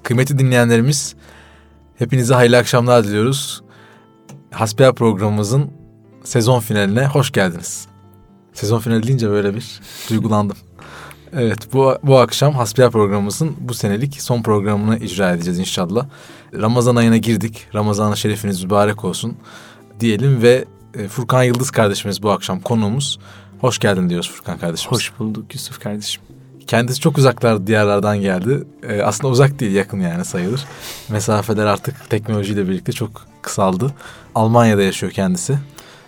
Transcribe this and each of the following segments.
Kıymetli dinleyenlerimiz, hepinize hayırlı akşamlar diliyoruz. Hasbihal programımızın sezon finaline hoş geldiniz. Sezon finali deyince böyle bir duygulandım. Evet, bu akşam Hasbihal programımızın bu senelik son programını icra edeceğiz inşallah. Ramazan ayına girdik. Ramazan-ı şerifiniz mübarek olsun diyelim ve Furkan Yıldız kardeşimiz bu akşam konuğumuz. Hoş geldin diyoruz Furkan kardeşimiz. Hoş bulduk Yusuf kardeşim. Kendisi çok uzaklar diyarlardan geldi. Aslında uzak değil, yakın yani sayılır. Mesafeler artık teknolojiyle birlikte çok kısaldı. Almanya'da yaşıyor kendisi.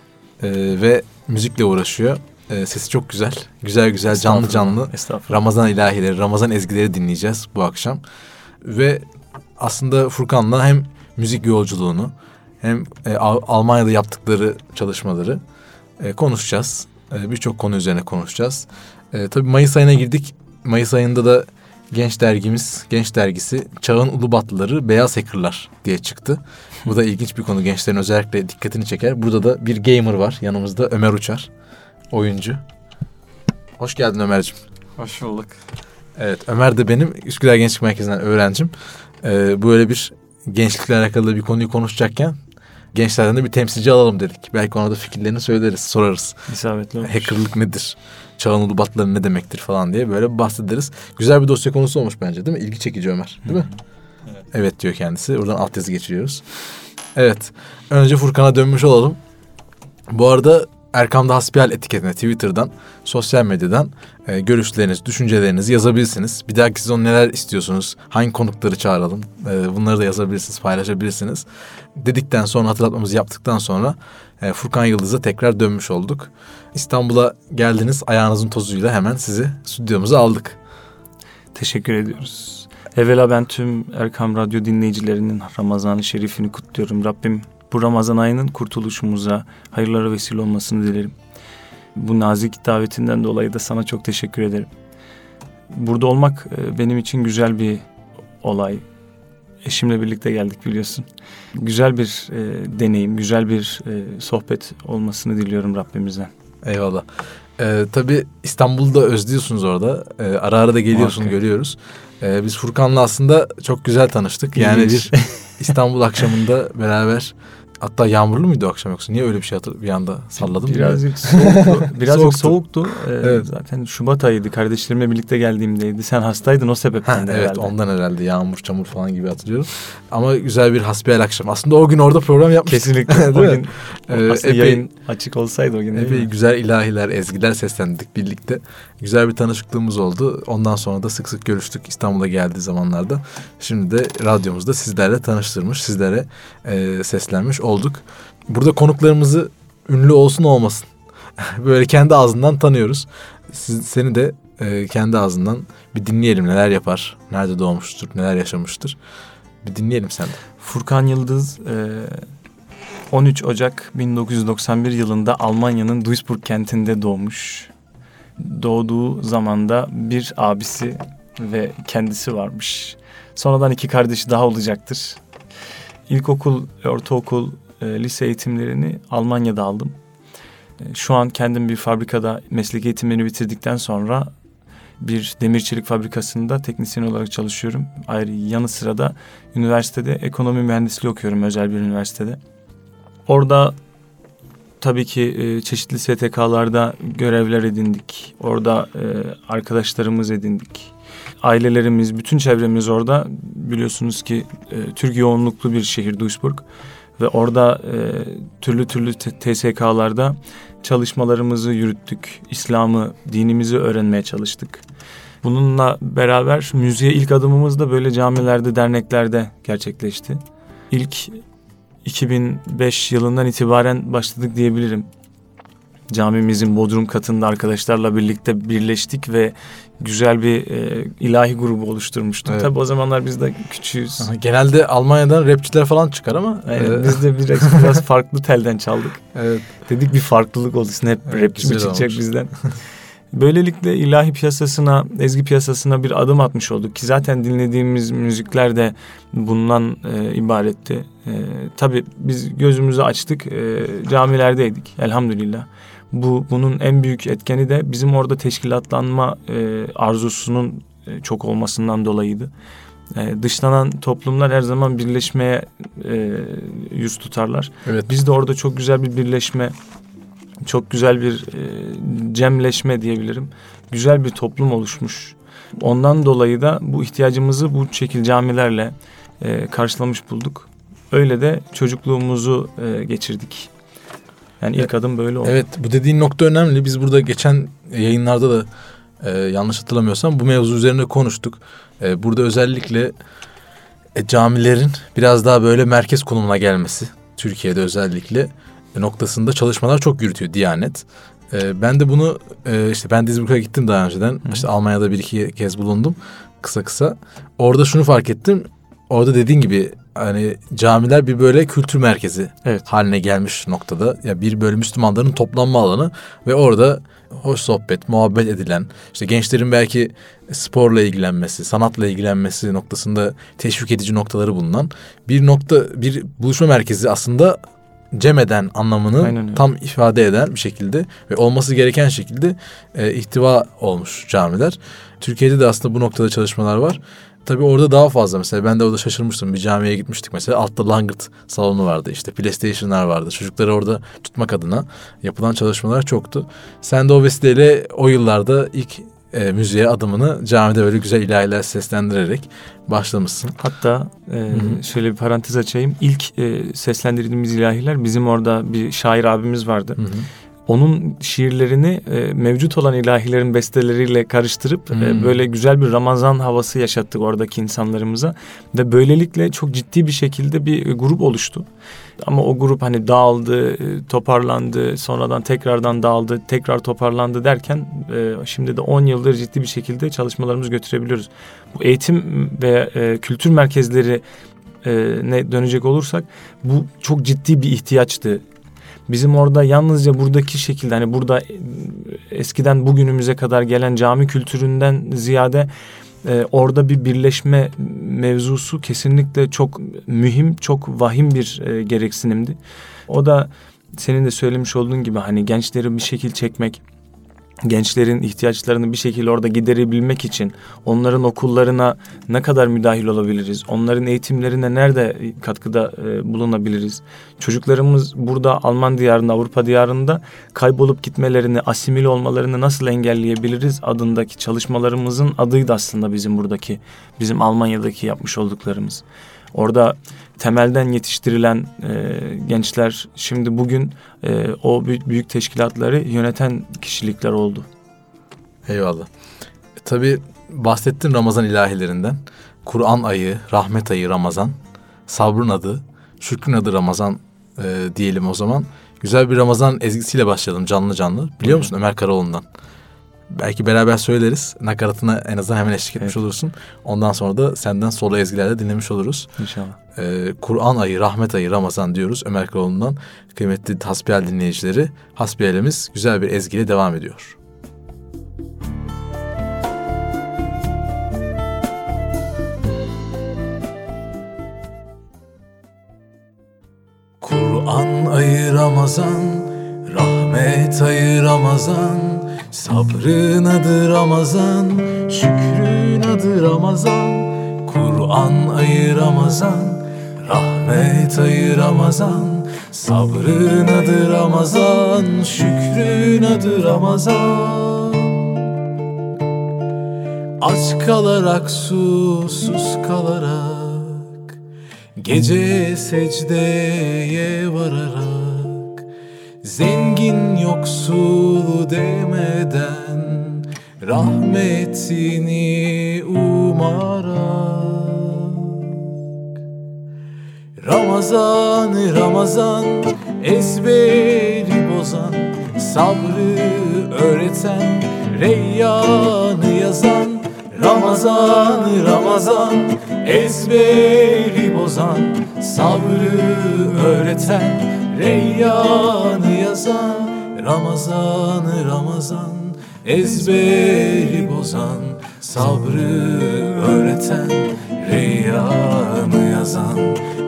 Ve müzikle uğraşıyor. Sesi çok güzel. Güzel canlı Ramazan ilahileri, Ramazan ezgileri dinleyeceğiz bu akşam. Ve aslında Furkan'la hem müzik yolculuğunu hem Almanya'da yaptıkları çalışmaları konuşacağız. Birçok konu üzerine konuşacağız. Tabii Mayıs ayına girdik. Mayıs ayında da Genç Dergisi Çağın Ulubatlıları Beyaz Hackerlar diye çıktı. Bu da ilginç bir konu. Gençlerin özellikle dikkatini çeker. Burada da bir gamer var yanımızda, Ömer Uçar. Oyuncu. Hoş geldin Ömerciğim. Hoş bulduk. Evet, Ömer de benim Üsküdar Gençlik Merkezi'nden öğrencim. Böyle bir gençlikle alakalı bir konuyu konuşacakken gençlerden de bir temsilci alalım dedik. Belki ona da fikirlerini söyleriz, sorarız. İsabetli olmuş. Hackerlık nedir? Çağın ulubatları ne demektir falan diye böyle bahsederiz. Güzel bir dosya konusu olmuş bence, değil mi? İlgi çekici Ömer, değil mi? Evet diyor kendisi. Oradan altyazı geçiriyoruz. Evet. Önce Furkan'a dönmüş olalım. Bu arada Erkam'da Hasbihal etiketine Twitter'dan, sosyal medyadan görüşlerinizi, düşüncelerinizi yazabilirsiniz. Bir dahaki sezon neler istiyorsunuz? Hangi konukları çağıralım? Bunları da yazabilirsiniz, paylaşabilirsiniz. Dedikten sonra, hatırlatmamızı yaptıktan sonra Furkan Yıldız'a tekrar dönmüş olduk. İstanbul'a geldiniz, ayağınızın tozuyla hemen sizi stüdyomuza aldık. Teşekkür ediyoruz. Evvela ben tüm Erkam Radyo dinleyicilerinin Ramazan-ı Şerifini kutluyorum. Rabbim bu Ramazan ayının kurtuluşumuza hayırlara vesile olmasını dilerim. Bu nazik davetinden dolayı da sana çok teşekkür ederim. Burada olmak benim için güzel bir olay. Eşimle birlikte geldik biliyorsun. Güzel bir deneyim, güzel bir sohbet olmasını diliyorum Rabbimizden. Eyvallah. Tabii İstanbul'da özlüyorsunuz orada. Ara ara da geliyorsun, muhakkak görüyoruz. Biz Furkan'la aslında çok güzel tanıştık. Yani bir İstanbul akşamında beraber, hatta yağmurlu muydu o akşam yoksa? Niye öyle bir şey bir anda salladım? Birazcık soğuktu. Birazcık soğuktu. Evet. Zaten Şubat ayıydı. Kardeşlerimle birlikte geldiğimdeydi. Sen hastaydın, o sebepten de herhalde. Evet, ondan herhalde. Yağmur, çamur falan gibi hatırlıyorum. Ama güzel bir hasbihal akşam. Aslında o gün orada program yapmıştık. Kesinlikle. O gün aslında yayın açık olsaydı o gün. Epey güzel ilahiler, ezgiler seslendik birlikte. Güzel bir tanışıklığımız oldu. Ondan sonra da sık sık görüştük İstanbul'a geldiği zamanlarda. Şimdi de radyomuzda sizlerle tanıştırmış, sizlere seslenmiş olduk. Burada konuklarımızı ünlü olsun olmasın böyle kendi ağzından tanıyoruz. Seni de kendi ağzından bir dinleyelim, neler yapar, nerede doğmuştur, neler yaşamıştır. Bir dinleyelim senden. Furkan Yıldız 13 Ocak 1991 yılında Almanya'nın Duisburg kentinde doğmuş. Doğduğu zamanda bir abisi ve kendisi varmış. Sonradan 2 kardeşi daha olacaktır. İlkokul, ortaokul, lise eğitimlerini Almanya'da aldım. Şu an kendim bir fabrikada meslek eğitimlerini bitirdikten sonra bir demir çelik fabrikasında teknisyen olarak çalışıyorum. Ayrı yanı sıra da üniversitede ekonomi mühendisliği okuyorum, özel bir üniversitede. Orada tabii ki çeşitli STK'larda görevler edindik. Orada arkadaşlarımız edindik. Ailelerimiz, bütün çevremiz orada. Biliyorsunuz ki Türk yoğunluklu bir şehir Duisburg. Ve orada türlü TSK'larda çalışmalarımızı yürüttük. İslam'ı, dinimizi öğrenmeye çalıştık. Bununla beraber müziğe ilk adımımız da böyle camilerde, derneklerde gerçekleşti. İlk 2005 yılından itibaren başladık diyebilirim. Camimizin bodrum katında arkadaşlarla birlikte birleştik ve güzel bir ilahi grubu oluşturmuştuk. Evet. Tabii o zamanlar biz de küçüğüz. Genelde Almanya'dan rapçiler falan çıkar ama. Biz de biraz farklı telden çaldık. Evet. Dedik bir farklılık olsun, hep rapçi mi çıkacak bizden. Böylelikle ilahi piyasasına, ezgi piyasasına bir adım atmış olduk ki zaten dinlediğimiz müzikler de bundan ibaretti. Tabii biz gözümüzü açtık, camilerdeydik elhamdülillah. Bunun en büyük etkeni de bizim orada teşkilatlanma arzusunun çok olmasından dolayıydı. Dışlanan toplumlar her zaman birleşmeye yüz tutarlar. Evet. Biz de orada çok güzel bir birleşme, çok güzel bir cemleşme diyebilirim. Güzel bir toplum oluşmuş. Ondan dolayı da bu ihtiyacımızı bu şekil camilerle karşılamış bulduk. Öyle de çocukluğumuzu geçirdik. Yani ilk adım böyle oldu. Evet, bu dediğin nokta önemli. Biz burada geçen yayınlarda da yanlış hatırlamıyorsam bu mevzu üzerine konuştuk. Burada özellikle camilerin biraz daha böyle merkez konumuna gelmesi, Türkiye'de özellikle noktasında çalışmalar çok yürütüyor Diyanet. Ben de bunu işte ben Dizburg'a gittim daha önceden. İşte Almanya'da bir iki kez bulundum kısa. Orada şunu fark ettim. Orada dediğin gibi hani camiler bir böyle kültür merkezi haline gelmiş noktada. Ya bir böyle Müslümanların toplanma alanı ve orada hoş sohbet, muhabbet edilen, işte gençlerin belki sporla ilgilenmesi, sanatla ilgilenmesi noktasında teşvik edici noktaları bulunan bir buluşma merkezi aslında cem eden anlamını tam ifade eden bir şekilde ve olması gereken şekilde ihtiva olmuş camiler. Türkiye'de de aslında bu noktada çalışmalar var. Tabii orada daha fazla, mesela ben de orada şaşırmıştım. Bir camiye gitmiştik mesela, altta langırt salonu vardı, işte PlayStation'lar vardı. Çocukları orada tutmak adına yapılan çalışmalar çoktu. Sen de o vesileyle o yıllarda ilk müziğe adımını camide böyle güzel ilahiler seslendirerek başlamışsın. Hatta şöyle bir parantez açayım. İlk seslendirdiğimiz ilahiler, bizim orada bir şair abimiz vardı. Hı hı. Onun şiirlerini mevcut olan ilahilerin besteleriyle karıştırıp böyle güzel bir Ramazan havası yaşattık oradaki insanlarımıza. Ve böylelikle çok ciddi bir şekilde bir grup oluştu. Ama o grup hani dağıldı, toparlandı, sonradan tekrardan dağıldı, tekrar toparlandı derken şimdi de 10 yıldır ciddi bir şekilde çalışmalarımızı götürebiliyoruz. Bu eğitim ve kültür merkezleri ne dönecek olursak, bu çok ciddi bir ihtiyaçtı. Bizim orada yalnızca buradaki şekilde, hani burada eskiden bugünümüze kadar gelen cami kültüründen ziyade orada bir birleşme mevzusu kesinlikle çok mühim, çok vahim bir gereksinimdi. O da senin de söylemiş olduğun gibi hani gençleri bir şekil çekmek, gençlerin ihtiyaçlarını bir şekilde orada giderebilmek için onların okullarına ne kadar müdahil olabiliriz? Onların eğitimlerine nerede katkıda bulunabiliriz? Çocuklarımız burada Alman diyarında, Avrupa diyarında kaybolup gitmelerini, asimile olmalarını nasıl engelleyebiliriz adındaki çalışmalarımızın adıydı aslında bizim Almanya'daki yapmış olduklarımız. Orada temelden yetiştirilen gençler şimdi bugün o büyük teşkilatları yöneten kişilikler oldu. Eyvallah. Tabii bahsettin Ramazan ilahilerinden. Kur'an ayı, rahmet ayı Ramazan, sabrın adı, şükrün adı Ramazan diyelim o zaman. Güzel bir Ramazan ezgisiyle başlayalım canlı. Biliyor musun Ömer Karaoğlu'ndan? Belki beraber söyleriz. Nakaratına en azından hemen eşlik etmiş olursun. Ondan sonra da senden solo ezgilerle dinlemiş oluruz. İnşallah. Kur'an ayı, rahmet ayı Ramazan diyoruz Ömer Karaoğlu'ndan. Kıymetli hasbihal dinleyicileri, hasbihalimiz güzel bir ezgiyle devam ediyor. Kur'an ayı Ramazan, rahmet ayı Ramazan, sabrın adı Ramazan, şükrün adı Ramazan. Kur'an ayı Ramazan, rahmet ayı Ramazan, sabrın adı Ramazan, şükrün adı Ramazan. Aç kalarak, susuz kalarak, gece secdeye vararak, zengin yoksul demeden, rahmetini umarak. Ramazan ezberi bozan, sabrı öğreten, reyyanı yazan. Ramazan ezberi bozan, sabrı öğreten, reyyanı yazan. Ramazan ezberi bozan, sabrı öğreten, reyyanı yazan.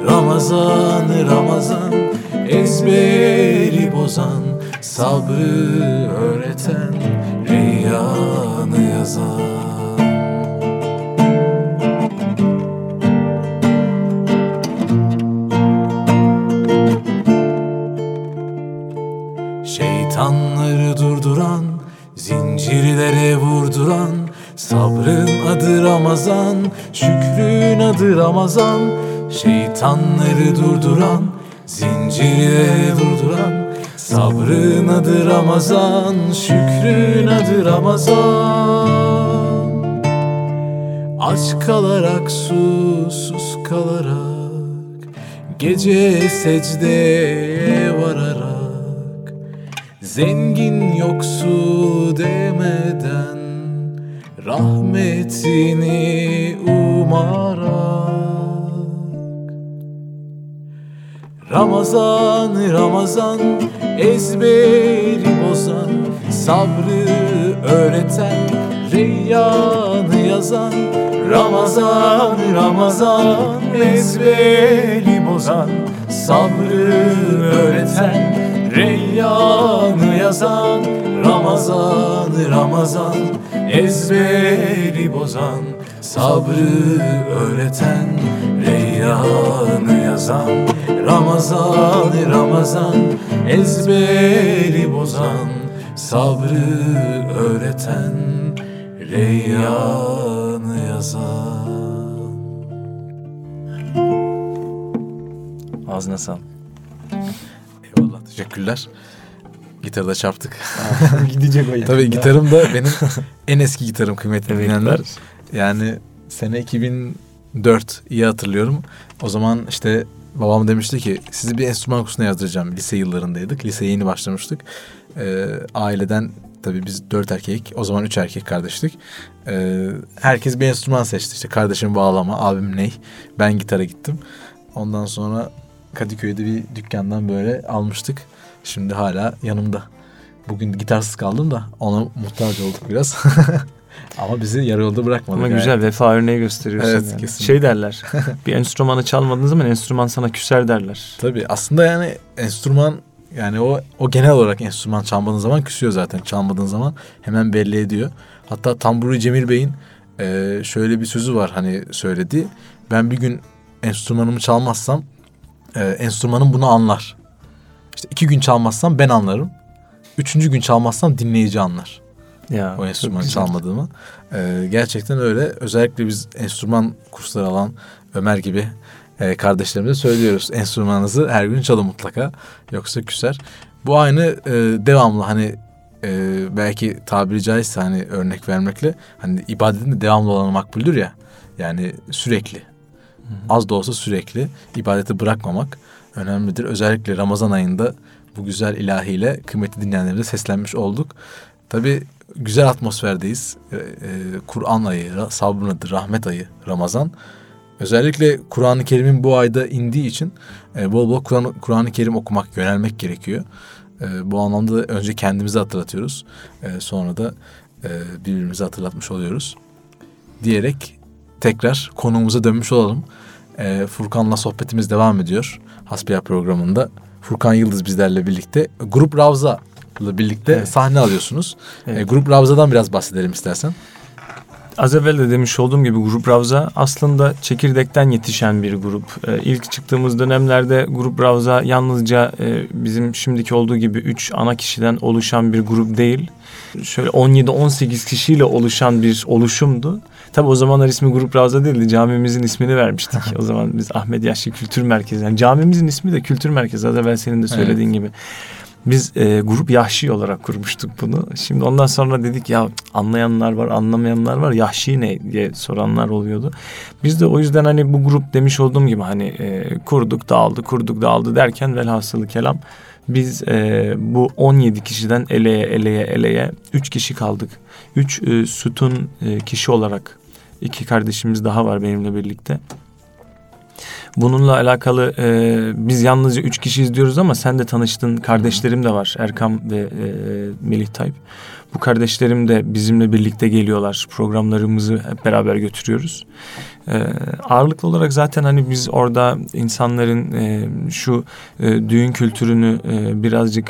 Ramazan ezberi bozan, sabrı öğreten, reyyanı yazan. şükrün adı Ramazan. Şeytanları durduran, zincirleri durduran, sabrın adı Ramazan, şükrün adı Ramazan. Aç kalarak, susuz kalarak, gece secdeye vararak, zengin yoksul demeden, rahmetini umarak. Ramazan, Ramazan, ezberi bozan, sabrı öğreten, reyyanı yazan. Ramazan, Ramazan, ezberi bozan, sabrı öğreten, reyyanı yazan. Ramazan, Ramazan, ezberi bozan, sabrı öğreten, reyyanı yazan. Ramazan, Ramazan, ezberi bozan, sabrı öğreten, reyyanı yazan. Ağzına sağlık. Eyvallah, teşekkürler. Gitarda çarptık. Gidecek o. Tabii gitarım da benim en eski gitarım, kıymetli Evet, dinleyenler. Yani sene 2004, iyi hatırlıyorum. O zaman işte babam demişti ki sizi bir enstrüman kursuna yazdıracağım. Lise yıllarındaydık. Liseye yeni başlamıştık. Aileden tabii biz 4 erkek, o zaman 3 erkek kardeşlik. Herkes bir enstrüman seçti. İşte kardeşim bağlama, abim ney, ben gitara gittim. Ondan sonra Kadıköy'de bir dükkandan böyle almıştık. Şimdi hala yanımda. Bugün gitarsız kaldım da ona muhtaç olduk biraz. Ama bizi yarı yolda bırakmadı. Ama güzel, vefa örneği gösteriyorsun. Evet, yani. kesinlikle. Şey derler, bir enstrümanı çalmadığın zaman enstrüman sana küser derler. Tabii aslında yani enstrüman, yani o genel olarak enstrüman çalmadığın zaman küsüyor zaten. Çalmadığın zaman hemen belli ediyor. Hatta Tamburi Cemil Bey'in şöyle bir sözü var, hani söylediği. Ben bir gün enstrümanımı çalmazsam enstrümanım bunu anlar. İşte 2 gün çalmazsam ben anlarım. 3. gün çalmazsam dinleyici anlar. Ya, o enstrümanı çalmadığımı. Gerçekten öyle. Özellikle biz enstrüman kursları alan Ömer gibi kardeşlerimize söylüyoruz. Enstrümanınızı her gün çalın mutlaka. Yoksa küser. Bu aynı devamlı, hani belki tabiri caizse hani örnek vermekle, hani ibadetin de devamlı olanı makbuldür ya. Yani sürekli. Hı-hı. Az da olsa sürekli ibadeti bırakmamak önemlidir. Özellikle Ramazan ayında bu güzel ilahiyle kıymetli dinleyenlerimize seslenmiş olduk. Tabii güzel atmosferdeyiz. Kur'an ayı, sabrın adı, rahmet ayı Ramazan. Özellikle Kur'an-ı Kerim'in bu ayda indiği için bol bol Kur'an-ı Kerim okumak, yönelmek gerekiyor. Bu anlamda da önce kendimizi hatırlatıyoruz. Sonra da birbirimizi hatırlatmış oluyoruz. Diyerek tekrar konuğumuza dönmüş olalım. Furkan'la sohbetimiz devam ediyor. Hasbihal programında. Furkan Yıldız bizlerle birlikte. Grup Ravza'la birlikte evet, sahne alıyorsunuz. Evet. Grup Ravza'dan biraz bahsedelim istersen. Az evvel de demiş olduğum gibi Grup Ravza aslında çekirdekten yetişen bir grup. İlk çıktığımız dönemlerde Grup Ravza yalnızca bizim şimdiki olduğu gibi 3 ana kişiden oluşan bir grup değil. Şöyle 17-18 kişiyle oluşan bir oluşumdu. Tabii o zamanlar ismi Grup Ravza değildi. Camimizin ismini vermiştik. O zaman biz Ahmet Yaşlı Kültür Merkezi. Yani camimizin ismi de Kültür Merkezi. Az evvel senin de söylediğin evet, gibi. Biz Grup Yahşi olarak kurmuştuk bunu. Şimdi ondan sonra dedik ya anlayanlar var, anlamayanlar var. Yahşi ne diye soranlar oluyordu. Biz de o yüzden hani bu grup demiş olduğum gibi hani kurduk dağıldı derken velhasılı kelam biz bu 17 kişiden eleye 3 kişi kaldık. 3 sütun kişi olarak 2 kardeşimiz daha var benimle birlikte. Bununla alakalı biz yalnızca 3 kişiyiz diyoruz ama sen de tanıştığın kardeşlerim de var. Erkam ve Melih Tayyip. Bu kardeşlerim de bizimle birlikte geliyorlar. Programlarımızı hep beraber götürüyoruz. Ağırlıklı olarak zaten hani biz orada insanların şu düğün kültürünü birazcık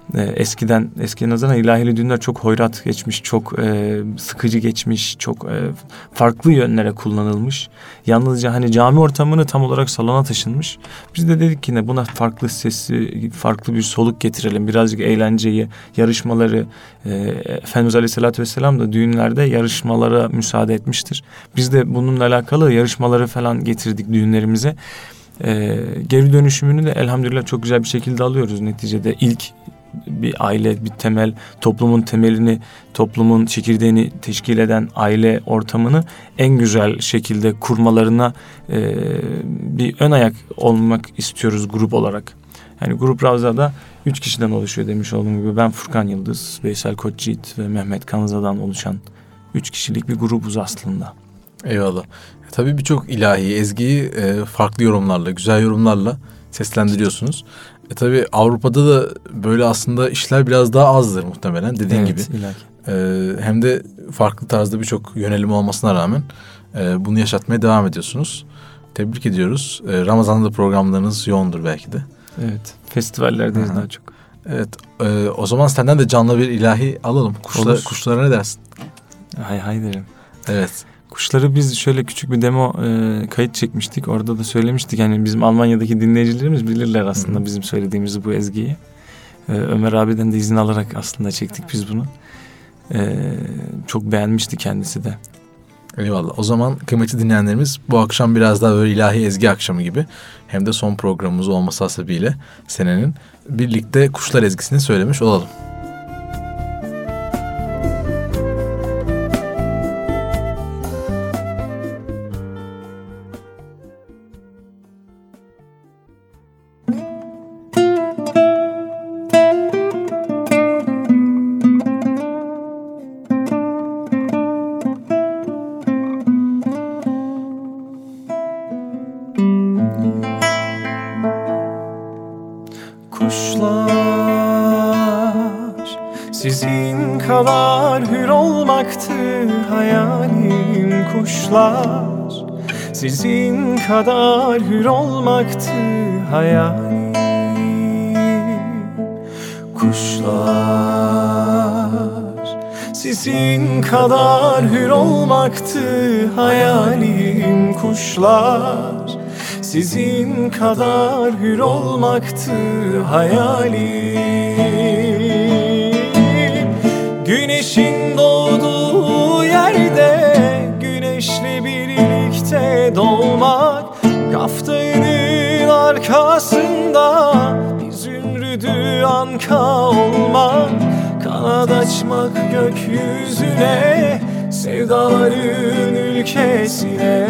Eskiye nazaran ilahili düğünler çok hoyrat geçmiş, çok sıkıcı geçmiş, çok farklı yönlere kullanılmış. Yalnızca hani cami ortamını tam olarak salona taşınmış. Biz de dedik ki ne, buna farklı sesi, farklı bir soluk getirelim. Birazcık eğlenceyi, yarışmaları, Efendimiz Aleyhisselatü Vesselam da düğünlerde yarışmalara müsaade etmiştir. Biz de bununla alakalı yarışmaları falan getirdik düğünlerimize. Geri dönüşümünü de elhamdülillah çok güzel bir şekilde alıyoruz. Neticede ilk bir aile, bir temel, toplumun temelini, toplumun çekirdeğini teşkil eden aile ortamını en güzel şekilde kurmalarına bir ön ayak olmak istiyoruz grup olarak. Yani Grup Ravza'da 3 kişiden oluşuyor demiş olduğum gibi. Ben Furkan Yıldız, Veysel Koçyiğit ve Mehmet Kanza'dan oluşan 3 kişilik bir grubuz aslında. Eyvallah. Tabii birçok ilahi ezgiyi farklı yorumlarla, güzel yorumlarla seslendiriyorsunuz. Tabii Avrupa'da da böyle aslında işler biraz daha azdır muhtemelen dediğin gibi. Hem de farklı tarzda birçok yönelim olmasına rağmen bunu yaşatmaya devam ediyorsunuz. Tebrik ediyoruz. Ramazan'da programlarınız yoğundur belki de. Evet, festivallerdeyiz daha çok. Evet, o zaman senden de canlı bir ilahi alalım. Kuşlara ne dersin? Hay derim. Evet. Kuşları biz şöyle küçük bir demo kayıt çekmiştik. Orada da söylemiştik. Yani bizim Almanya'daki dinleyicilerimiz bilirler aslında bizim söylediğimiz bu ezgiyi. Ömer abiden de izin alarak aslında çektik biz bunu. Çok beğenmişti kendisi de. Eyvallah. O zaman kıymetli dinleyenlerimiz, bu akşam biraz daha böyle ilahi ezgi akşamı gibi, hem de son programımız olması hasebiyle senenin, birlikte Kuşlar ezgisini söylemiş olalım. Sizin kadar hür olmaktı hayalim kuşlar. Sizin kadar hür olmaktı hayalim kuşlar. Sizin kadar hür olmaktı hayalim kuşlar. Sizin kadar hür olmaktı hayalim. Güneşin doğduğu yerde güneşle birlikte doğmak, kaftanın arkasında bir zümrüdü anka olmak, kanat açmak gökyüzüne, sevdaların ülkesine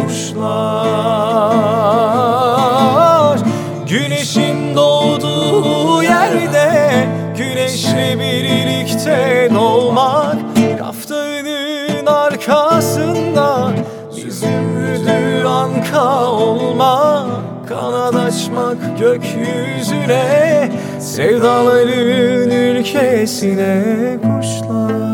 kuşlar. Güneşin doğduğu yerde güneşle birlikte doğmak, kaftanın arkasında bir zümrüdü anka olmak, kanat açmak gökyüzüne, sevdaların ülkesine kuşlar.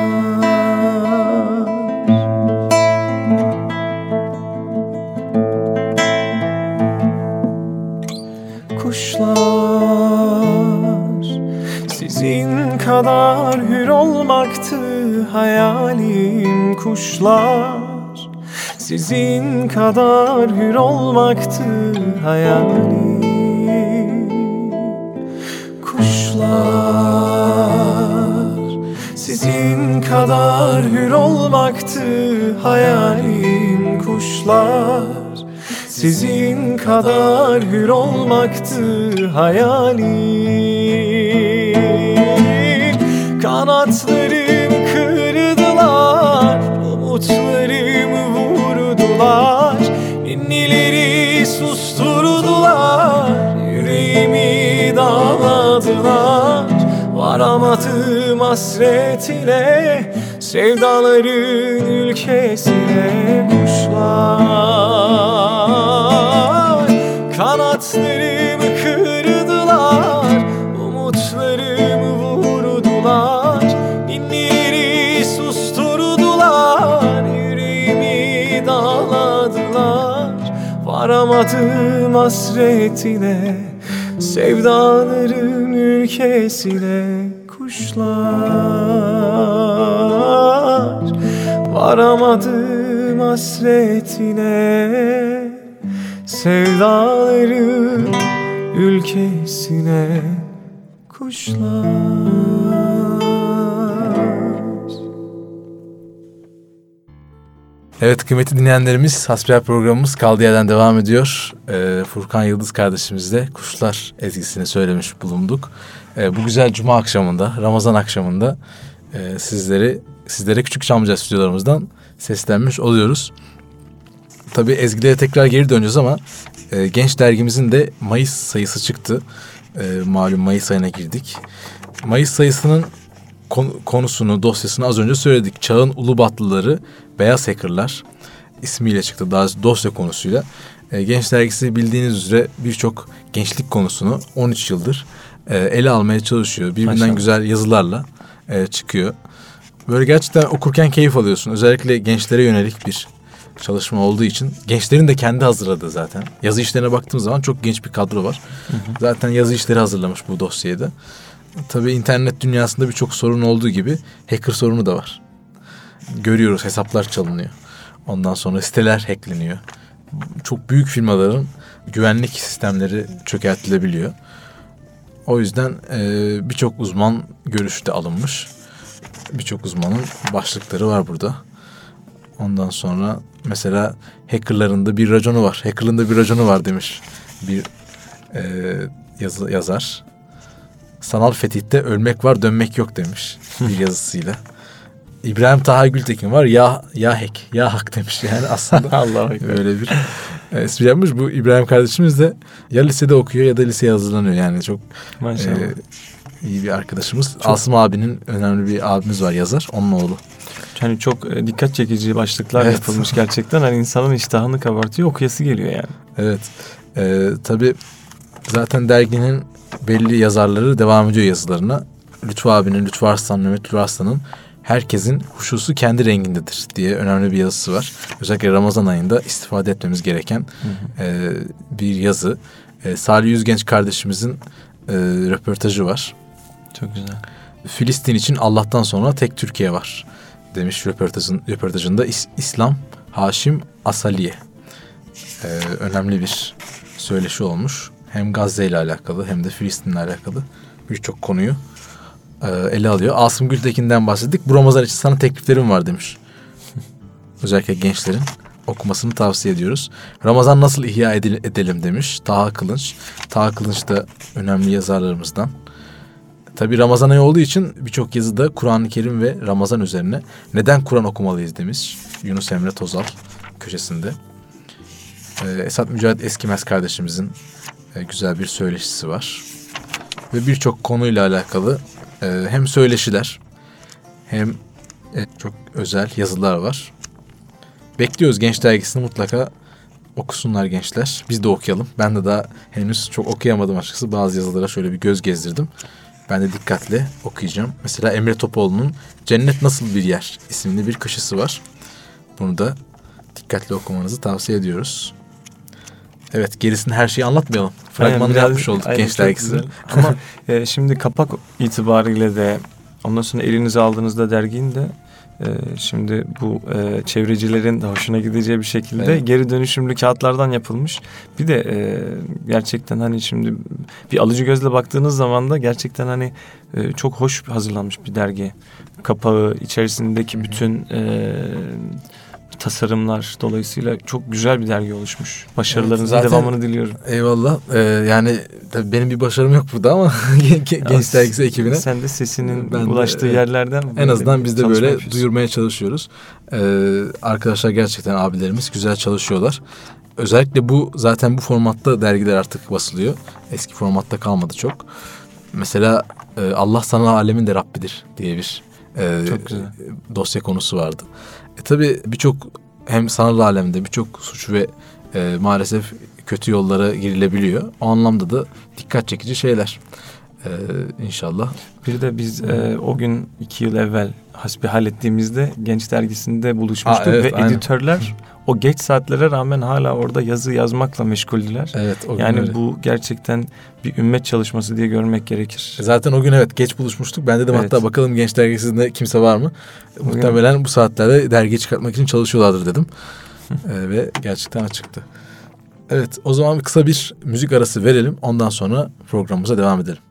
Kuşlar, sizin kadar hür olmaktı hayalim kuşlar. Sizin kadar hür olmaktı hayalim kuşlar. Sizin kadar hür olmaktı hayalim kuşlar. Sizin kadar hür olmaktı hayalim. Kanatlarımı kırdılar, umutlarımı vurdular, ninnileri susturdular, yüreğimi dağladılar. Varamadım hasretine, sevdaların ülkesine kuşlar. Kanatlarımı kırdılar, umutlarımı vurdular, ninnileri susturdular, yüreğimi dağladılar. Varamadım hasretine, Sevdaların ülkesine kuşlar, varamadım hasretine, sevdaların ülkesine kuşlar. Evet kıymetli dinleyenlerimiz, hasbihal programımız kaldığı yerden devam ediyor. Furkan Yıldız kardeşimizle Kuşlar ezgisini söylemiş bulunduk. Bu güzel cuma akşamında, Ramazan akşamında sizlere Küçük Çamlıca stüdyolarımızdan seslenmiş oluyoruz. Tabii ezgilere tekrar geri döneceğiz ama Genç Dergimizin de Mayıs sayısı çıktı. Malum Mayıs ayına girdik. Mayıs sayısının konusunu, dosyasını az önce söyledik. Çağın Ulubatlıları, Beyaz Hackerlar ismiyle çıktı. Daha dosya konusuyla. Genç Dergisi bildiğiniz üzere birçok gençlik konusunu 13 yıldır ele almaya çalışıyor. Birbirinden Maşallah. güzel yazılarla çıkıyor. Böyle gerçekten okurken keyif alıyorsun. Özellikle gençlere yönelik bir çalışma olduğu için. Gençlerin de kendi hazırladığı zaten. Yazı işlerine baktığımız zaman çok genç bir kadro var. Hı hı. Zaten yazı işleri hazırlamış bu dosyayı da. Tabii internet dünyasında birçok sorun olduğu gibi hacker sorunu da var. Görüyoruz, hesaplar çalınıyor. Ondan sonra siteler hackleniyor. Çok büyük firmaların güvenlik sistemleri çökertilebiliyor. O yüzden birçok uzman görüşü de alınmış. Birçok uzmanın başlıkları var burada. Ondan sonra mesela hackerların da bir raconu var. Hacker'ın da bir raconu var demiş bir yazar. Sanal fetihte ölmek var, dönmek yok demiş bir yazısıyla. İbrahim Taha Gültekin var. Ya hack, ya hak demiş yani aslında. Allah öyle bir espri yapmış. Bu İbrahim kardeşimiz de ya lisede okuyor ya da liseye hazırlanıyor. Yani çok iyi bir arkadaşımız. Çok... Asım abinin önemli bir abimiz var, yazar. Onun oğlu. Yani çok dikkat çekici başlıklar yapılmış gerçekten. Hani insanın iştahını kabartıyor, okuyası geliyor yani. Evet. Tabii zaten derginin belli yazarları devam ediyor yazılarına. Lütfü abinin, Lütfü Arslan, Mehmet Lütfü Arslan'ın herkesin huşusu kendi rengindedir diye önemli bir yazısı var. Özellikle Ramazan ayında istifade etmemiz gereken bir yazı. Salih Yüzgenç kardeşimizin röportajı var. Çok güzel. Filistin için Allah'tan sonra tek Türkiye var demiş röportajında İslam Haşim Asaliye. Önemli bir söyleşi olmuş. Hem Gazze ile alakalı hem de Filistin'le alakalı birçok konuyu ele alıyor. Asım Gültekin'den bahsettik. Bu Ramazan için sana tekliflerim var demiş. Özellikle gençlerin okumasını tavsiye ediyoruz. Ramazan nasıl ihya edelim demiş Taha Kılınç. Taha Kılınç da önemli yazarlarımızdan. Tabii Ramazan ayı olduğu için birçok yazıda Kur'an-ı Kerim ve Ramazan üzerine neden Kur'an okumalıyız demiş Yunus Emre Tozal köşesinde. Esat Mücahit Eskimez kardeşimizin güzel bir söyleşisi var. Ve birçok konuyla alakalı hem söyleşiler hem çok özel yazılar var. Bekliyoruz, Genç Dergisi'ni mutlaka okusunlar gençler. Biz de okuyalım. Ben de daha henüz çok okuyamadım açıkçası. Bazı yazılara şöyle bir göz gezdirdim. Ben de dikkatle okuyacağım. Mesela Emre Topoğlu'nun Cennet Nasıl Bir Yer isimli bir köşesi var. Bunu da dikkatli okumanızı tavsiye ediyoruz. Evet, gerisini her şeyi anlatmayalım. Fragmanını yapmış olduk Genç Dergisi'nin. Ama şimdi kapak itibariyle de ondan sonra elinize aldığınızda derginin de şimdi bu çevrecilerin de hoşuna gideceği bir şekilde geri dönüşümlü kağıtlardan yapılmış. Bir de gerçekten hani şimdi bir alıcı gözle baktığınız zaman da gerçekten hani çok hoş hazırlanmış bir dergi. Kapağı, içerisindeki bütün tasarımlar dolayısıyla çok güzel bir dergi oluşmuş. Başarılarınızın devamını diliyorum. Eyvallah. Yani tabii benim bir başarım yok burada ama Genç Dergisi ekibine. Sen de sesinin ulaştığı yerlerden. En azından biz de böyle yapıyoruz. Duyurmaya çalışıyoruz. Arkadaşlar gerçekten abilerimiz güzel çalışıyorlar. Özellikle zaten bu formatta dergiler artık basılıyor. Eski formatta kalmadı çok. Mesela Allah sana alemin de Rabbidir diye bir dosya konusu vardı. Tabii birçok hem sanal alemde birçok suç ve maalesef kötü yollara girilebiliyor. O anlamda da dikkat çekici şeyler. İnşallah. Bir de biz o gün 2 yıl evvel hasbihal ettiğimizde Genç Dergisi'nde buluşmuştuk ve editörler o geç saatlere rağmen hala orada yazı yazmakla meşguldüler. Evet, o gün yani öyle. bu gerçekten bir ümmet çalışması diye görmek gerekir. Zaten o gün evet geç buluşmuştuk. Ben dedim Evet. hatta bakalım Genç Dergisi'nde kimse var mı? Muhtemelen bu saatlerde dergi çıkartmak için çalışıyorlardır dedim. Ve gerçekten açıktı. Evet, o zaman kısa bir müzik arası verelim. Ondan sonra programımıza devam edelim.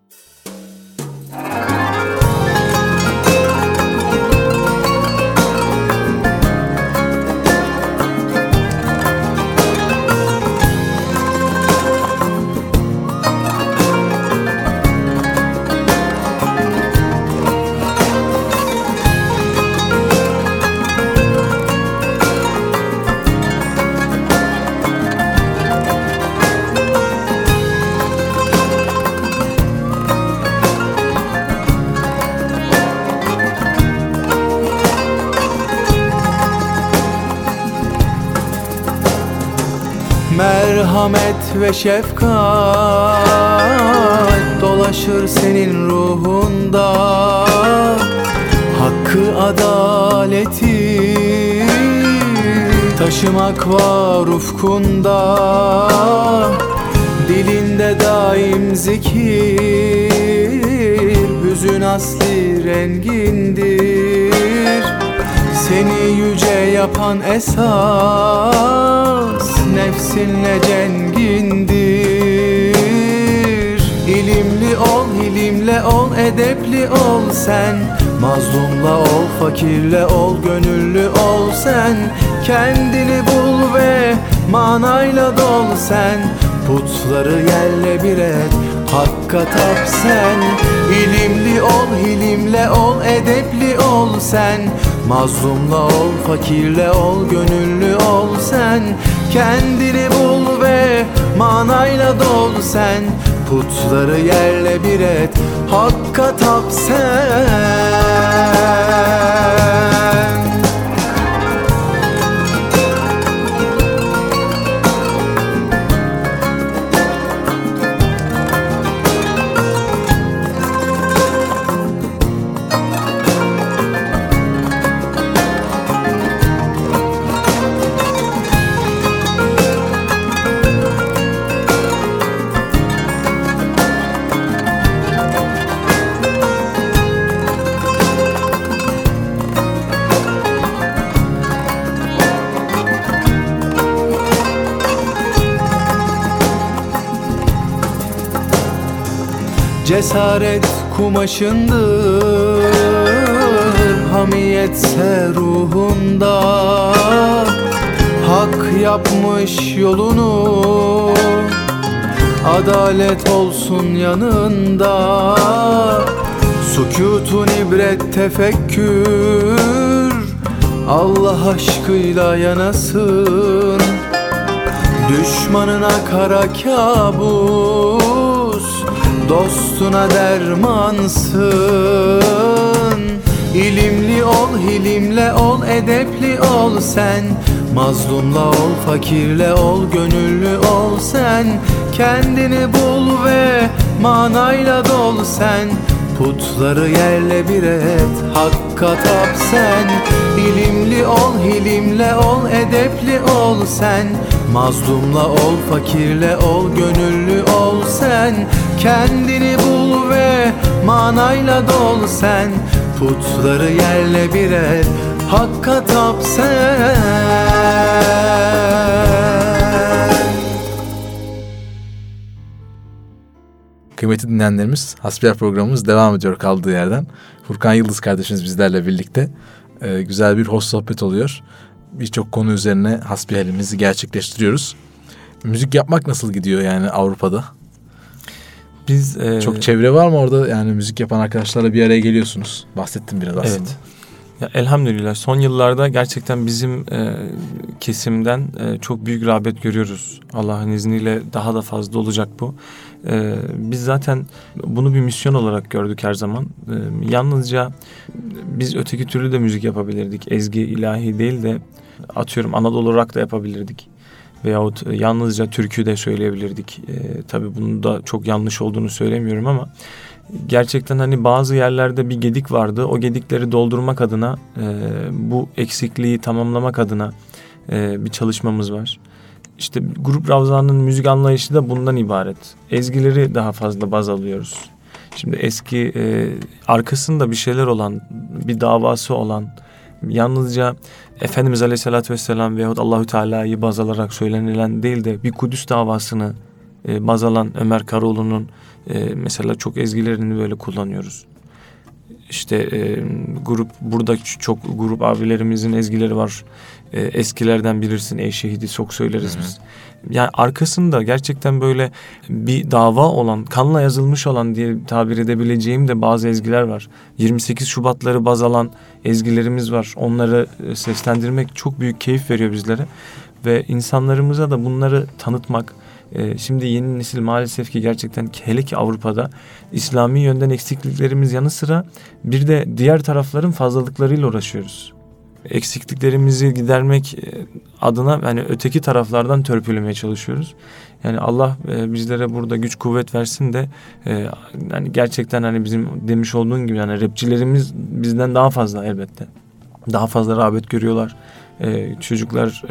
Merhamet ve şefkat dolaşır senin ruhunda. Hakkı, adaleti taşımak var ufkunda. Dilinde daim zikir, hüzün asli rengindir. Seni yüce yapan esas nefsinle cengindir. İlimli ol, hilimle ol, edepli ol sen. Mazlumla ol, fakirle ol, gönüllü ol sen. Kendini bul ve manayla dol sen. Putları yerle bir et, hakka tap sen. İlimli ol, hilimle ol, edepli ol sen. Mazlumla ol, fakirle ol, gönüllü ol sen. Kendini bul ve manayla dol sen. Putları yerle bir et, hakka tap sen. Cesaret kumaşındır, hamiyetse ruhunda. Hak yapmış yolunu, adalet olsun yanında. Sükûtun ibret tefekkür, Allah aşkıyla yanasın. Düşmanına kara kabus, dostuna dermansın. İlimli ol, hilimle ol, edepli ol sen. Mazlumla ol, fakirle ol, gönüllü ol sen. Kendini bul ve manayla dol sen. Putları yerle bir et, hakka tap sen. İlimli ol, hilimle ol, edepli ol sen. Mazlumla ol, fakirle ol, gönüllü ol sen. Kendini bul ve manayla dol sen. Putları yerle bir et, hakka tap sen. Kıymetli dinleyenlerimiz, Hasbihal programımız devam ediyor kaldığı yerden. Furkan Yıldız kardeşiniz bizlerle birlikte. Güzel bir hoş sohbet oluyor. Birçok konu üzerine hasbihalimizi gerçekleştiriyoruz. Müzik yapmak nasıl gidiyor yani Avrupa'da? Biz çok çevre var mı orada? Yani müzik yapan arkadaşlarla bir araya geliyorsunuz. Bahsettim biraz aslında. Evet. Ya elhamdülillah son yıllarda gerçekten bizim kesimden çok büyük rağbet görüyoruz. Allah'ın izniyle daha da fazla olacak bu. Biz zaten bunu bir misyon olarak gördük her zaman. Yalnızca biz öteki türlü de müzik yapabilirdik. Ezgi, ilahi değil de atıyorum Anadolu rock da yapabilirdik. Veyahut yalnızca türkü de söyleyebilirdik. Tabii bunun da çok yanlış olduğunu söylemiyorum ama gerçekten hani bazı yerlerde bir gedik vardı. O gedikleri doldurmak adına, bu eksikliği tamamlamak adına bir çalışmamız var. İşte Grup Ravza'nın müzik anlayışı da bundan ibaret. Ezgileri daha fazla baz alıyoruz. Şimdi eski arkasında bir şeyler olan, bir davası olan, yalnızca Efendimiz Aleyhisselatü Vesselam veyahut Allahü Teala'yı baz alarak söylenilen değil de bir Kudüs davasını baz alan Ömer Karaoğlu'nun mesela çok ezgilerini böyle kullanıyoruz. İşte burada çok grup abilerimizin ezgileri var. Eskilerden bilirsin ey şehidi çok söyleriz biz. Yani arkasında gerçekten böyle bir dava olan, kanla yazılmış olan diye tabir edebileceğim de bazı ezgiler var. 28 Şubatları baz alan ezgilerimiz var. Onları seslendirmek çok büyük keyif veriyor bizlere. Ve insanlarımıza da bunları tanıtmak. Şimdi yeni nesil maalesef ki gerçekten hele ki Avrupa'da İslami yönden eksikliklerimiz yanı sıra bir de diğer tarafların fazlalıklarıyla uğraşıyoruz. Eksikliklerimizi gidermek adına hani öteki taraflardan törpülemeye çalışıyoruz. Yani Allah bizlere burada güç kuvvet versin de yani gerçekten hani bizim demiş olduğun gibi yani rapçilerimiz bizden daha fazla elbette. Daha fazla rağbet görüyorlar. Çocuklar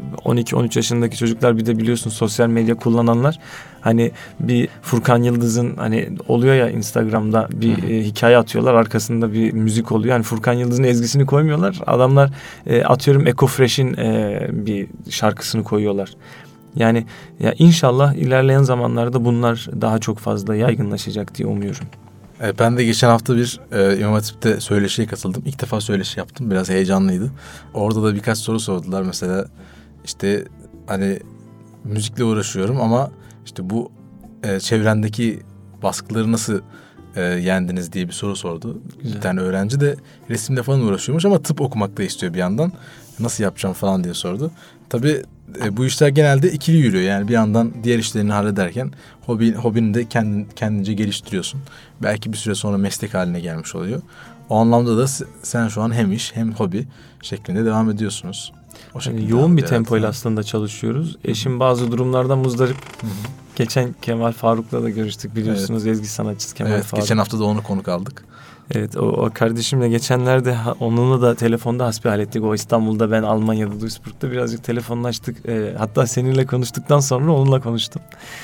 12-13 yaşındaki çocuklar bir de biliyorsun sosyal medya kullananlar hani bir Furkan Yıldız'ın hani oluyor ya Instagram'da bir hikaye atıyorlar arkasında bir müzik oluyor. Yani Furkan Yıldız'ın ezgisini koymuyorlar. Adamlar atıyorum Eko Fresh'in bir şarkısını koyuyorlar. Yani ya inşallah ilerleyen zamanlarda bunlar daha çok fazla yaygınlaşacak diye umuyorum. Ben de geçen hafta bir İmam Hatip'te söyleşiye katıldım. İlk defa söyleşi yaptım. Biraz heyecanlıydı. Orada da birkaç soru sordular. Mesela işte hani müzikle uğraşıyorum ama işte bu çevrendeki baskıları nasıl yendiniz diye bir soru sordu. Güzel. Bir tane öğrenci de resimle falan uğraşıyormuş ama tıp okumak da istiyor bir yandan. Nasıl yapacağım falan diye sordu. Tabii bu işler genelde ikili yürüyor. Yani bir yandan diğer işlerini hallederken hobini de kendince geliştiriyorsun. Belki bir süre sonra meslek haline gelmiş oluyor. O anlamda da sen şu an hem iş hem hobi şeklinde devam ediyorsunuz. Yani yoğun bir tempoyla aslında çalışıyoruz. Eşim bazı durumlardan muzdarip. Geçen Kemal Faruk'la da görüştük biliyorsunuz. Evet. Ezgi sanatçısı Kemal Faruk. Geçen hafta da onu konuk aldık. Evet o kardeşimle geçenlerde onunla da telefonda hasbihal ettik. O İstanbul'da ben Almanya'da Duisburg'da birazcık telefonlaştık. Hatta seninle konuştuktan sonra onunla konuştum.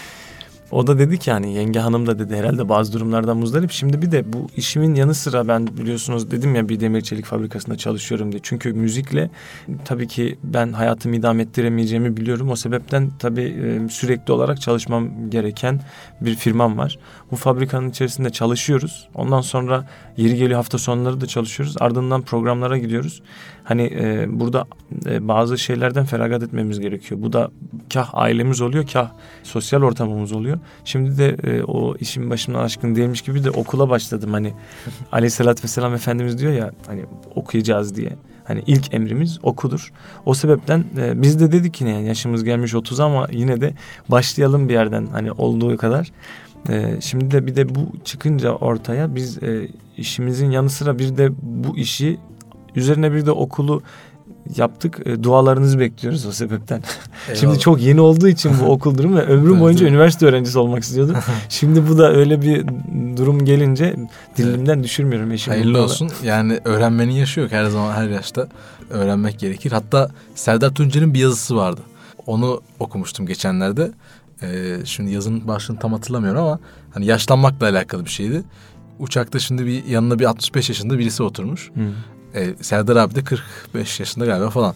O da dedi ki yani yenge hanım da dedi herhalde bazı durumlardan muzdarip. Şimdi bir de bu işimin yanı sıra ben biliyorsunuz dedim ya bir demir çelik fabrikasında çalışıyorum diye. Çünkü müzikle tabii ki ben hayatımı idame ettiremeyeceğimi biliyorum. O sebepten tabii sürekli olarak çalışmam gereken bir firmam var. Bu fabrikanın içerisinde çalışıyoruz. Ondan sonra yeri geliyor hafta sonları da çalışıyoruz. Ardından programlara gidiyoruz. Hani burada bazı şeylerden feragat etmemiz gerekiyor. Bu da kah ailemiz oluyor, kah sosyal ortamımız oluyor. Şimdi de o işin başımdan aşkın değilmiş gibi de okula başladım. Hani Aleyhisselatü Vesselam Efendimiz diyor ya hani okuyacağız diye. Hani ilk emrimiz okudur. O sebepten biz de dedik ki yani yaşımız gelmiş 30 ama yine de başlayalım bir yerden hani olduğu kadar. Şimdi de bir de bu çıkınca ortaya biz işimizin yanı sıra bir de bu işi üzerine bir de okulu yaptık. Dualarınızı bekliyoruz o sebepten. Şimdi çok yeni olduğu için bu okul durumu ömrüm boyunca üniversite öğrencisi olmak istiyordum. Şimdi bu da öyle bir durum gelince dilimden düşürmüyorum eşim. Hayırlı olsun. Yani öğrenmenin yaşı yok. Her zaman her yaşta öğrenmek gerekir. Hatta Serdar Tuncer'in bir yazısı vardı. Onu okumuştum geçenlerde. Şimdi yazının başlığını tam hatırlamıyorum ama hani yaşlanmakla alakalı bir şeydi. Uçakta şimdi bir yanına bir 65 yaşında birisi oturmuş. Serdar abi de 45 yaşında galiba falan.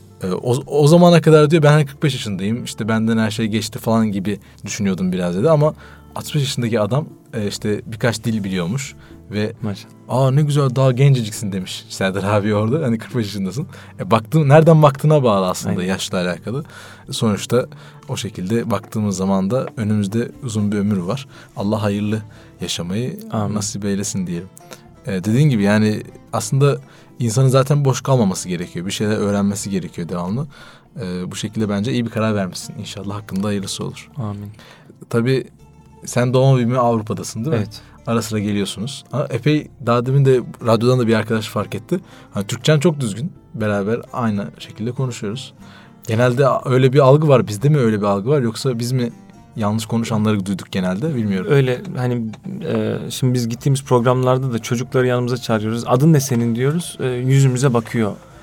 O zamana kadar diyor ben hani 45 yaşındayım. İşte benden her şey geçti falan gibi düşünüyordum biraz dedi ama 65 yaşındaki adam işte birkaç dil biliyormuş ve maşallah. Ne güzel daha genceciksin demiş Serdar abi orada. Hani 45 yaşındasın. Nereden baktığına bağlı aslında. Aynen. Yaşla alakalı. Sonuçta o şekilde baktığımız zaman da önümüzde uzun bir ömür var. Allah hayırlı yaşamayı nasip eylesin diyelim. Dediğin gibi yani aslında insanın zaten boş kalmaması gerekiyor. Bir şeyler öğrenmesi gerekiyor devamlı. Bu şekilde bence iyi bir karar vermişsin. İnşallah hakkında hayırlısı olur. Amin. Tabii sen doğma büyüme Avrupa'dasın değil mi? Evet. Ara sıra geliyorsunuz. Epey daha demin de radyodan da bir arkadaş fark etti. Hani Türkçen çok düzgün. Beraber aynı şekilde konuşuyoruz. Genelde öyle bir algı var. Bizde mi öyle bir algı var yoksa biz mi yanlış konuşanları duyduk genelde bilmiyorum. Öyle hani şimdi biz gittiğimiz programlarda da çocukları yanımıza çağırıyoruz. Adın ne senin diyoruz. Yüzümüze bakıyor.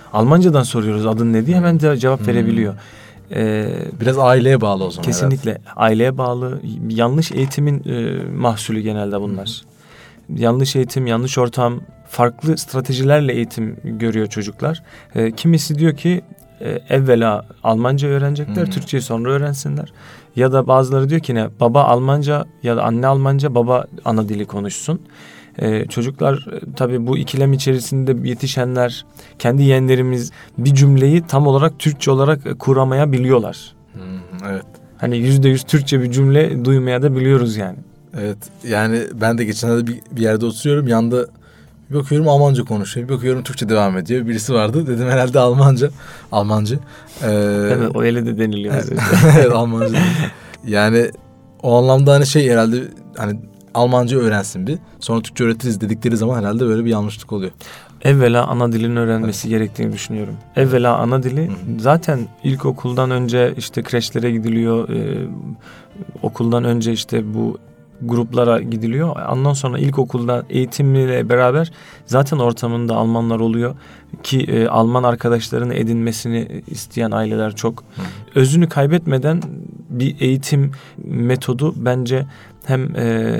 Almancadan soruyoruz adın ne diye, hemen de cevap verebiliyor. Biraz aileye bağlı o zaman. Kesinlikle. Evet. Aileye bağlı. Yanlış eğitimin mahsulü genelde bunlar. Yanlış eğitim, yanlış ortam, farklı stratejilerle eğitim görüyor çocuklar. Kimisi diyor ki evvela Almanca öğrenecekler, Türkçeyi sonra öğrensinler. Ya da bazıları diyor ki ne, baba Almanca ya da anne Almanca, baba ana dili konuşsun. Çocuklar tabii bu ikilem içerisinde yetişenler, kendi yeğenlerimiz bir cümleyi tam olarak Türkçe olarak kuramayabiliyorlar. Evet. Hani %100 Türkçe bir cümle duymaya da biliyoruz yani. Evet, yani ben de geçenlerde bir yerde oturuyorum, yanda bir bakıyorum Almanca konuşuyor, bir bakıyorum Türkçe devam ediyor. Birisi vardı, dedim herhalde Almancı. Evet, o öyle de deniliyor. Evet, Almancı. Yani o anlamda hani herhalde hani Almanca öğrensin bir, sonra Türkçe öğretiriz dedikleri zaman herhalde böyle bir yanlışlık oluyor. Evvela ana dilini öğrenmesi gerektiğini düşünüyorum. Evvela ana dili, zaten ilkokuldan önce işte kreşlere gidiliyor, okuldan önce işte bu gruplara gidiliyor. Ondan sonra ilkokulda eğitimle beraber zaten ortamında Almanlar oluyor ki Alman arkadaşlarını edinmesini isteyen aileler çok. Özünü kaybetmeden bir eğitim metodu bence hem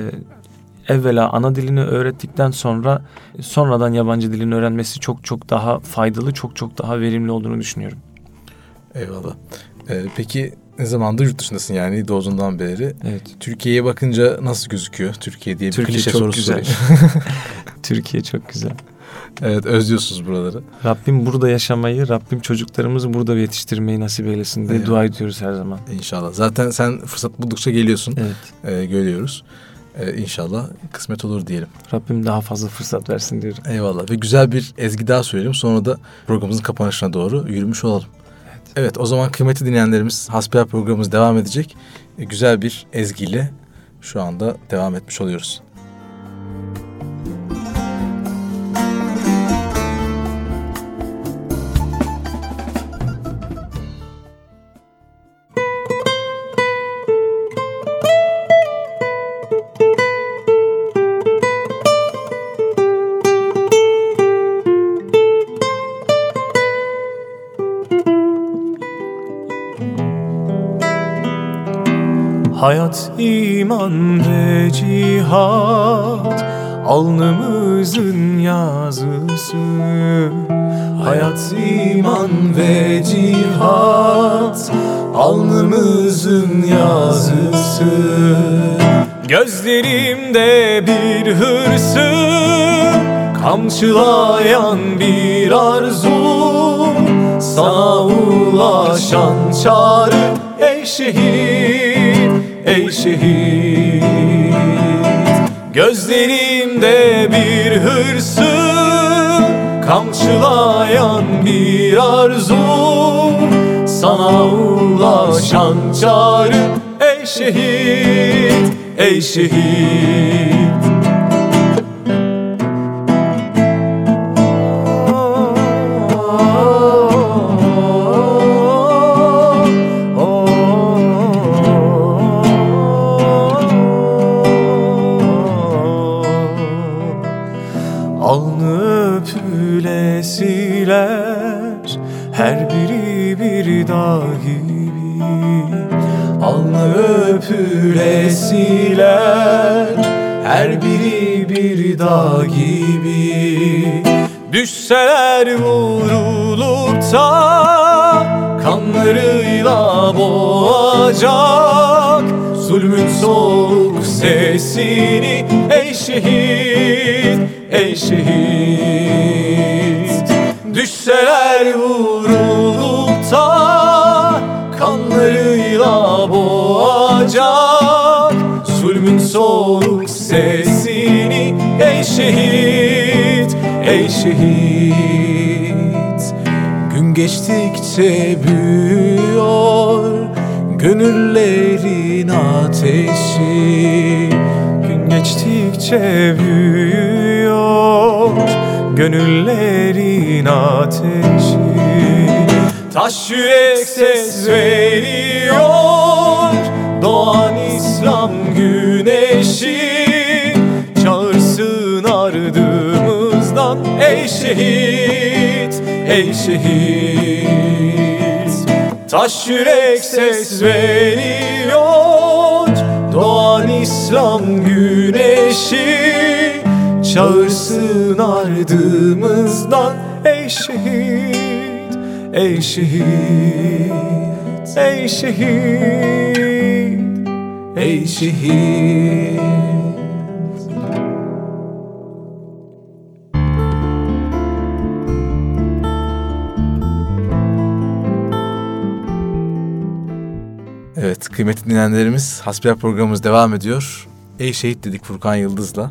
evvela ana dilini öğrettikten sonra sonradan yabancı dilini öğrenmesi çok çok daha faydalı, çok çok daha verimli olduğunu düşünüyorum. Eyvallah. Peki ne zamandır yurt dışındasın, yani doğduğundan beri? Evet. Türkiye'ye bakınca nasıl gözüküyor? Türkiye diye bir klişe sorusu sorayım. Türkiye çok güzel. Evet, özlüyorsunuz buraları. Rabbim burada yaşamayı, Rabbim çocuklarımızı burada yetiştirmeyi nasip eylesin diye dua ediyoruz her zaman. İnşallah. Zaten sen fırsat buldukça geliyorsun. Evet. Görüyoruz. İnşallah kısmet olur diyelim. Rabbim daha fazla fırsat versin diyorum. Eyvallah. Ve güzel bir ezgi daha söyleyelim. Sonra da programımızın kapanışına doğru yürümüş olalım. Evet, o zaman kıymetli dinleyenlerimiz, hasbihal programımız devam edecek. Güzel bir ezgiyle şu anda devam etmiş oluyoruz. Hayat, iman ve cihat alnımızın yazısı. Hayat, iman ve cihat alnımızın yazısı. Gözlerimde bir hırsı, kamçılayan bir arzu, sana ulaşan çağrı. Ey şehit, ey şehit. Gözlerimde bir hırsı, kamçılayan bir arzu, sana ulaşan çağrı. Ey şehit, ey şehit. Alnı öpülesiler, her biri bir dağ gibi. Alnı öpülesiler, her biri bir dağ gibi. Düşseler vurulup da kanlarıyla boğacak zulmün soğuk sesini. Ey şehit, ey şehit. Düşseler vurulup da kanlarıyla boğacak zulmün soğuk sesini. Ey şehit, ey şehit. Gün geçtikçe büyüyor gönüllerin ateşi. Gün geçtikçe büyüyor gönüllerin ateşi. Taş yürek ses veriyor, doğan İslam güneşi. Çağırsın ardımızdan ey şehit, ey ey şehit. Taş yürek ses veriyor, doğan İslam güneşi çağırsın ardımızdan, ey şehit, ey şehit, ey şehit, ey şehit. Evet, kıymetli dinleyenlerimiz, hasbihal programımız devam ediyor. Ey şehit dedik Furkan Yıldız'la.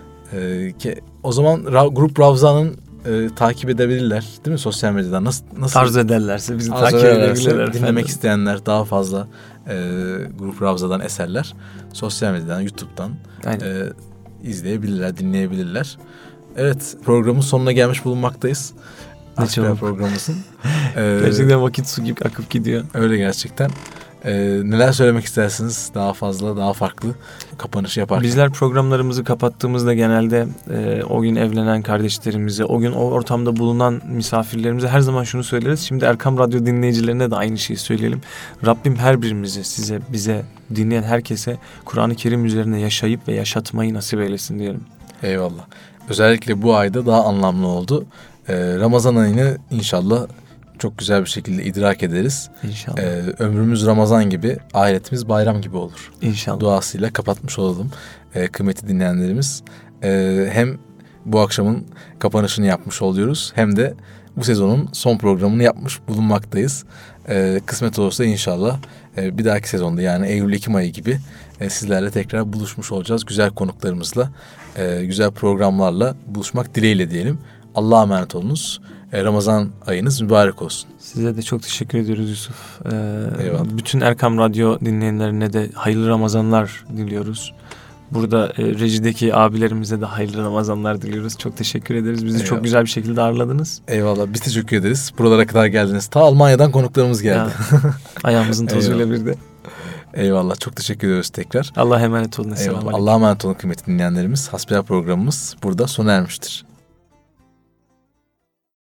O zaman Grup Ravza'nın takip edebilirler değil mi sosyal medyadan? Nasıl arzu ederlerse bizi takip edebilirler. Dinlemek isteyenler daha fazla Grup Ravza'dan eserler sosyal medyadan, YouTube'dan izleyebilirler, dinleyebilirler. Evet, programın sonuna gelmiş bulunmaktayız. Hasbihal programımızın. Gerçekten vakit su gibi akıp gidiyor. Öyle gerçekten. Neler söylemek istersiniz daha fazla, daha farklı kapanışı yaparken? Bizler programlarımızı kapattığımızda genelde o gün evlenen kardeşlerimize, o gün o ortamda bulunan misafirlerimize her zaman şunu söyleriz. Şimdi Erkam Radyo dinleyicilerine de aynı şeyi söyleyelim. Rabbim her birimize, size, bize, dinleyen herkese Kur'an-ı Kerim üzerine yaşayıp ve yaşatmayı nasip eylesin diyelim. Eyvallah. Özellikle bu ayda daha anlamlı oldu. Ramazan ayını inşallah çok güzel bir şekilde idrak ederiz. İnşallah. Ömrümüz Ramazan gibi, ahiretimiz bayram gibi olur. İnşallah. Duasıyla kapatmış olalım kıymetli dinleyenlerimiz. Hem bu akşamın kapanışını yapmış oluyoruz, hem de bu sezonun son programını yapmış bulunmaktayız. Kısmet olursa inşallah bir dahaki sezonda, yani Eylül-Ekim ayı gibi sizlerle tekrar buluşmuş olacağız. Güzel konuklarımızla, güzel programlarla buluşmak dileğiyle diyelim. Allah'a emanet olunuz. Ramazan ayınız mübarek olsun. Size de çok teşekkür ediyoruz Yusuf. Eyvallah. Bütün Erkam Radyo dinleyenlerine de hayırlı Ramazanlar diliyoruz. Burada rejideki abilerimize de hayırlı Ramazanlar diliyoruz. Çok teşekkür ederiz. Bizi çok güzel bir şekilde ağırladınız. Eyvallah. Biz teşekkür ederiz. Buralara kadar geldiniz. Ta Almanya'dan konuklarımız geldi. Ayağımızın tozuyla bir de. Eyvallah. Çok teşekkür ediyoruz tekrar. Allah'a emanet olun. Allah'a emanet olun kıymetli dinleyenlerimiz. Hasbihal programımız burada sona ermiştir.